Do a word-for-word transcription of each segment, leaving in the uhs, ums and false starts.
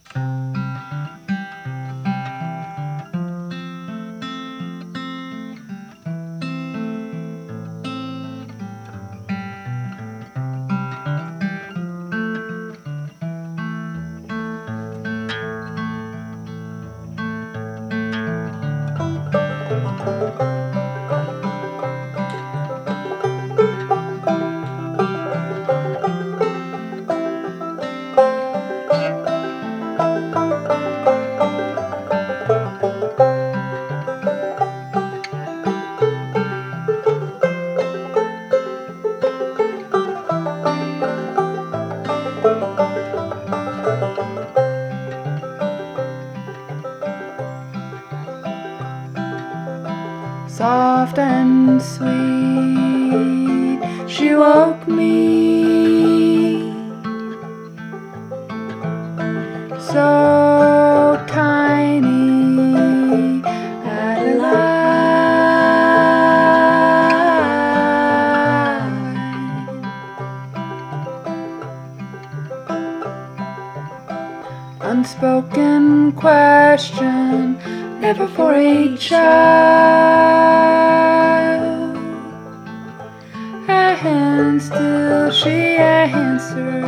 Soft and sweet, she woke me, so tiny, Adeline. Unspoken question, never for a child, and still she answers,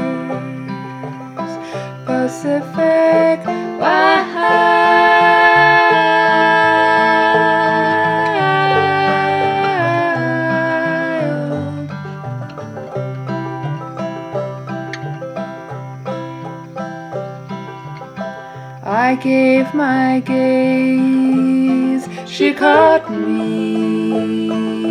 Pacific Wild. I gave my gaze, she caught me.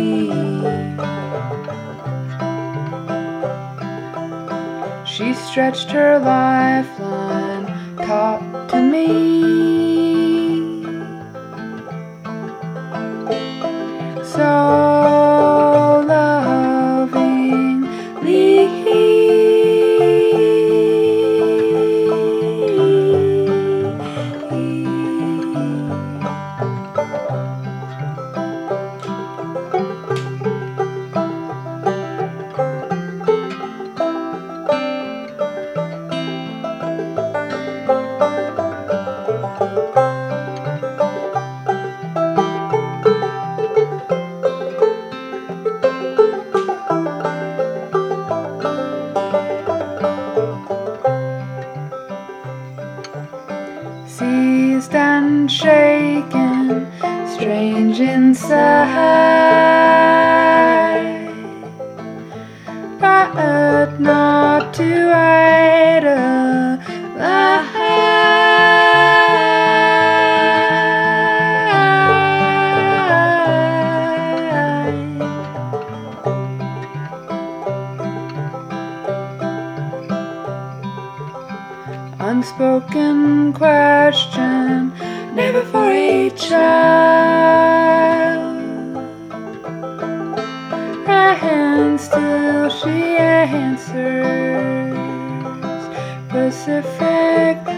She stretched her lifeline, taut to me. So lovingly. Seized and shaken, strange inside, but not to idolize. Unspoken question, never for a child, and still she answers, Pacific